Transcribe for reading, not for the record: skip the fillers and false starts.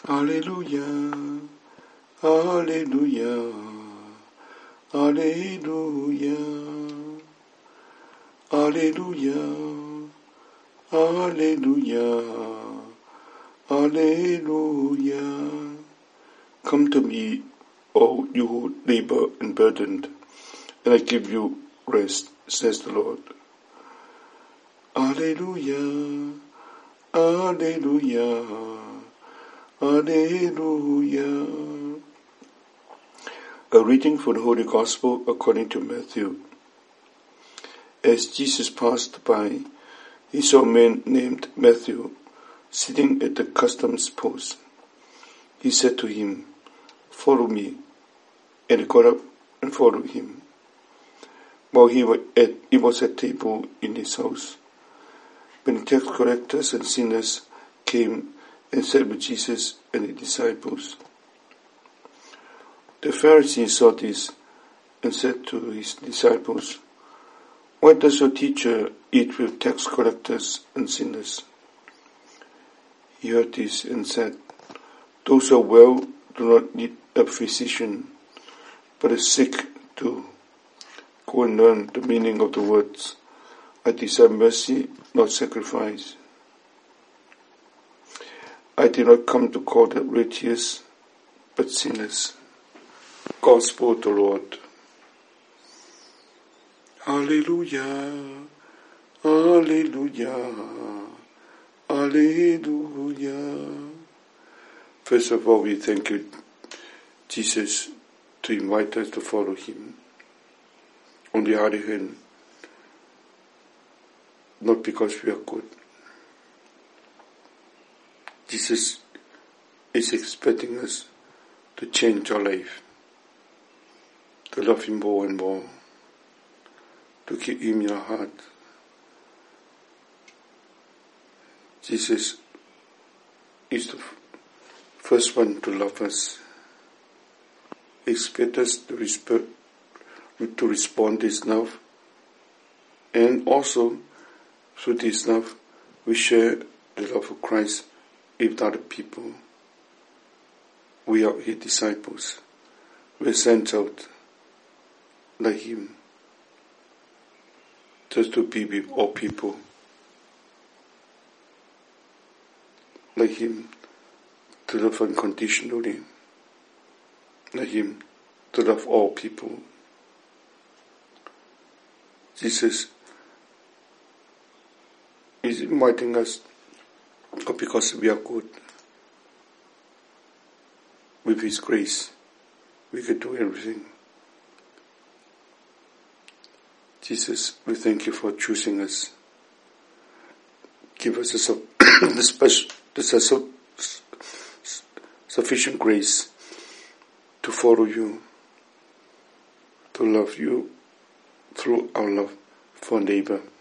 Alleluia, Alleluia, Alleluia, Alleluia, Alleluia, Alleluia. Come to me, all you who labor and burdened, and I give you rest, says the Lord. Alleluia, Alleluia, Alleluia. A reading from the Holy Gospel according to Matthew. As Jesus passed by, he saw a man named Matthew sitting at the customs post. He said to him, "Follow me," and he got up and followed him. While he was at table in his house, when tax collectors and sinners came and sat with Jesus and his disciples. The Pharisees saw this and said to his disciples, "Why does your teacher eat with tax collectors and sinners?" He heard this and said, "Those who are well do not need a physician, but the sick do. Go and learn the meaning of the words, 'I desire mercy, not sacrifice.' I did not come to call the righteous, but sinners." Gospel of the Lord. Alleluia, Alleluia, Alleluia. First of all, we thank you, Jesus, to invite us to follow him. On the other hand, not because we are good. Jesus is expecting us to change our life, to love him more and more, to keep him in our heart. Jesus is the first one to love us. He expects us to respond to his love, and also through this love we share the love of Christ with other people. We are his disciples. We are sent out like him, just to be with all people, like him, to love unconditionally, like him, to love all people. Jesus is inviting us because we are good. With his grace, we can do everything. Jesus, we thank you for choosing us. Give us the sufficient grace to follow you, to love you through our love for neighbor.